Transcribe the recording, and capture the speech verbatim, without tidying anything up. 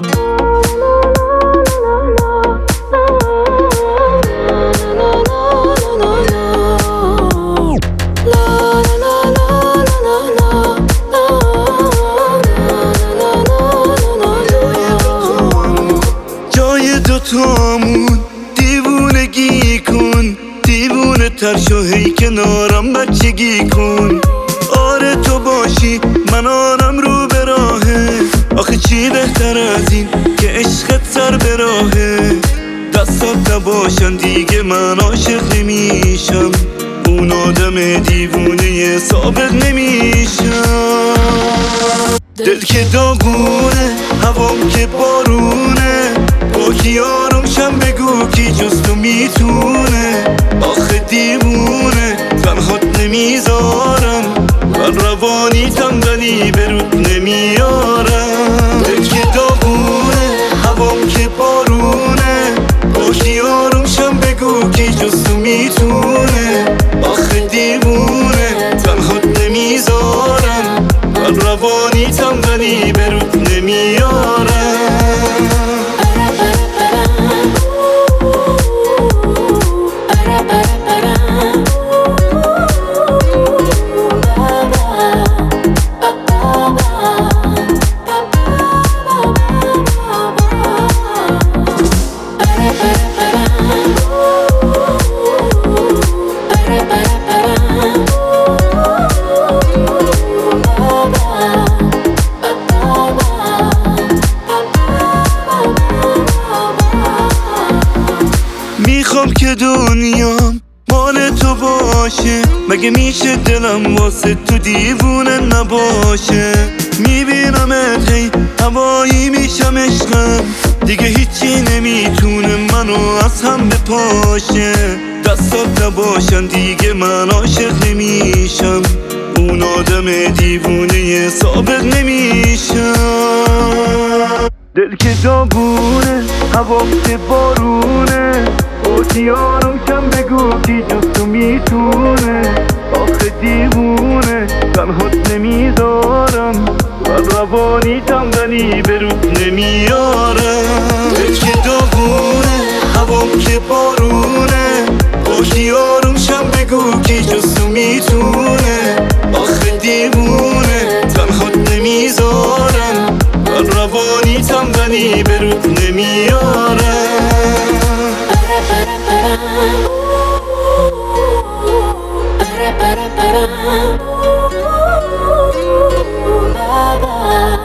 جای دوتامون دیوونگی کن، دیوونه تر شو هی کنارم بچگی کن. آره تو باشی من آنم رو به راهه، آخه چی بهتر از این که عشقت سر به راهه. دستات نباشن دیگه من عاشق نمیشم، اون آدم دیوونه ثابت نمیشم. دل که داغونه هوام که بارونه، با کی آروم شم بگو کی جز تو میتونه. آخه دیوونه تنهات نمیذارم، من روانی تنبلی به رود نمیارم. دل که داغونه هوام که بارونه، با کی آروم شم بگو کی جز تو میتونه. آخه دیوونه تنهات نمیذارم، من روانی تنبلی به رود نمیارم. میخوام که دنیام مال تو باشه، مگه میشه دلم واسه تو دیوونه نباشه. میبینمت هی هوایی میشم عشقم، دیگه هیچی نمیتونه منو از هم بپاشه. دستات نباشن دیگه من عاشق نمیشم، اون آدم دیوونه ثابت نمیشم. دل که داغونه هوام که بارونه، با یارم کم بگو کی جز تو میتونه. آخه دیوونه تنهات نمیذارم، من روانی تنبلی به رود نمیارم. دل که داغونه هوام که بارونه، با یارم شم بگو کی جز تو میتونه. آخه دیوونه تنهات نمیذارم، من روانی تنبلی به رود نمیارم. Ba ba ba